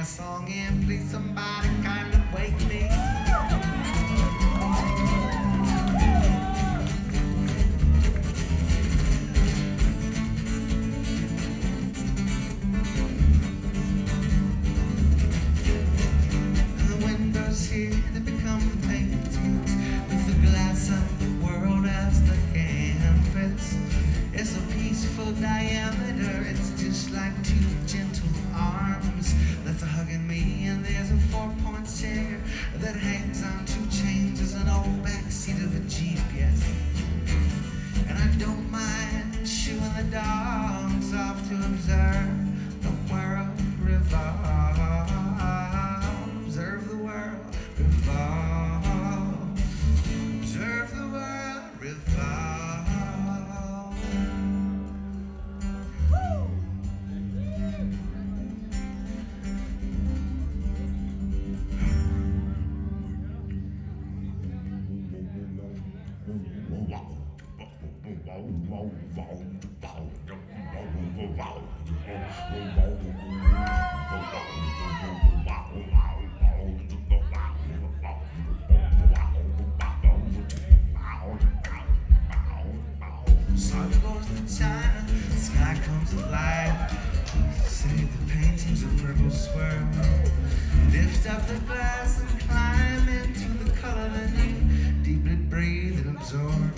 song and please somebody kind of wake me. The windows here, they become paintings with the glass of the world as the canvas. It's a peaceful diameter, it's just like two gentle arms that's hugging me, and there's a 4-point chair that hangs on 2 chains as an old backseat of a Jeep, yes. And I don't mind shooing the dogs off to observe the world revolve. Observe the world revolve. Observe the world revolve. Sun goes to China, the sky comes alive. Say the paintings of purple swirl. Lift up the glass and climb into the color that you deeply breathe and absorb.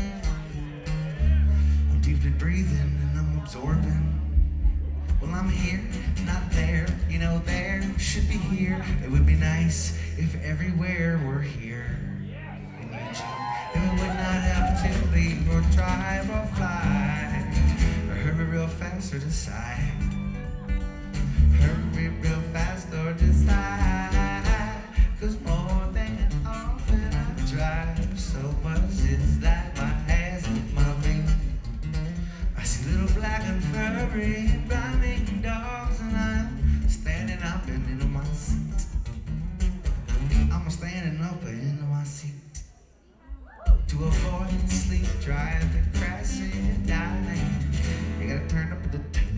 I'm deeply breathing and I'm absorbing. Well, I'm here, not there. You know, there should be here. It would be nice if everywhere were here. In Eugene, and we would not have to leave or drive or fly, or hurry real fast or decide. Hurry real fast or decide. 'Cause more than often I drive so much it's like my ass with my feet. I see little black and furry running dogs, and I'm standing up and into my seat. I'm standing up and into my seat. To avoid sleep, driving, crashing, and dying, you gotta turn up the tape.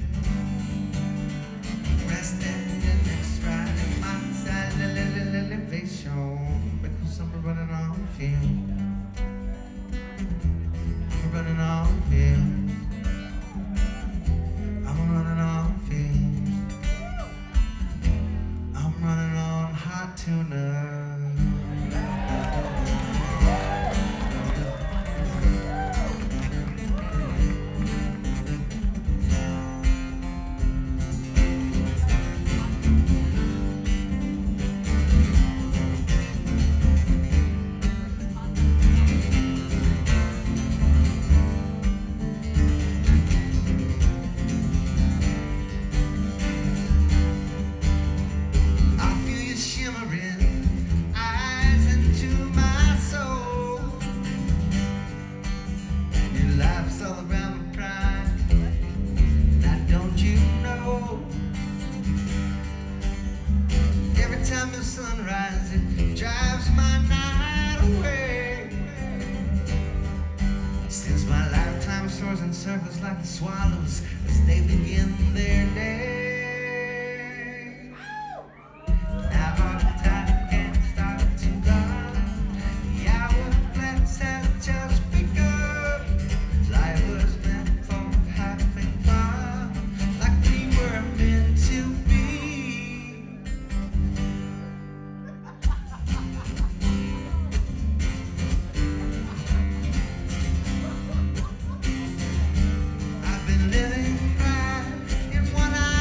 Resting the next ride in my side, elevation, because I'm running on fumes. I'm running on fumes. I'm running on fumes. I'm running on hot tuna. Sunrise, it drives my night away. Since my lifetime soars in circles like the swallows as they begin their day. Now all the time can start to run. The hourglass has just begun. Life was meant for having fun, like we were meant to be. I've been living right in one eye.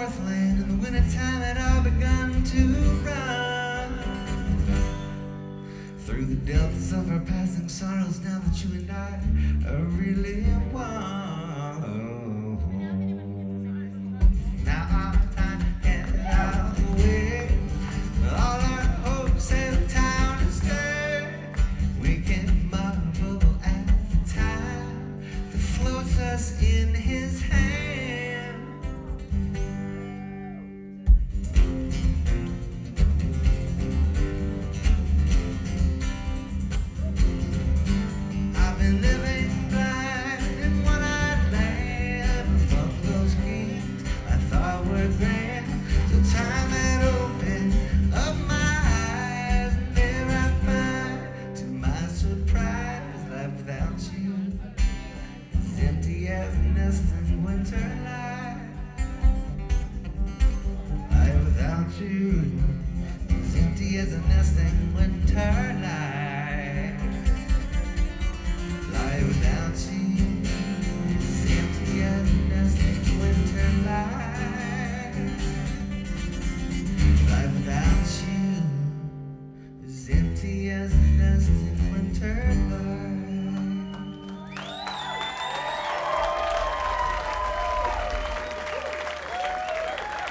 Northland in the wintertime had all begun to run through the deltas of our passing sorrows. Now that you and I are really one, now our time is out of the way. All our hopes and time to stay. We can marvel at the time that floats us in his hand. I've been living blind in one-eyed land among those kings I thought were grand. So time had opened up my eyes, and there I find, to my surprise, life without you is empty as a nest in winter night. Life without you is empty as a nest in winter night.